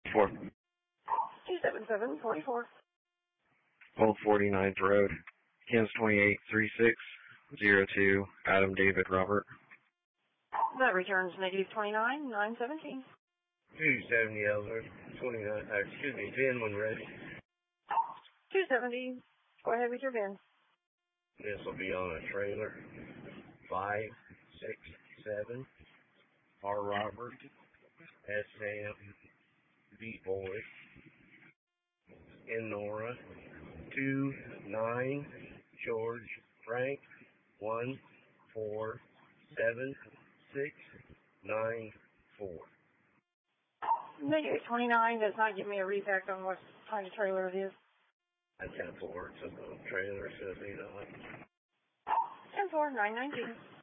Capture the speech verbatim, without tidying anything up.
Four. two seven seven, forty-four. Old forty-ninth Road. Kansas twenty-eight three six zero two. Adam David Robert. That returns negative twenty-nine, nine seventeen. two seventy Ellsworth, twenty-nine, uh, excuse me, Ben when ready. two seventy. Go ahead with your bin. This will be on a trailer. five six seven. R. Robert. S. Sam. B. Boy. N. Nora. two nine. George. Frank. one four seven six nine four. Negative twenty-nine does not give me a refact on what kind of trailer it is. That's ten four. It's a little trailer, so you know. ten four, nine nineteen.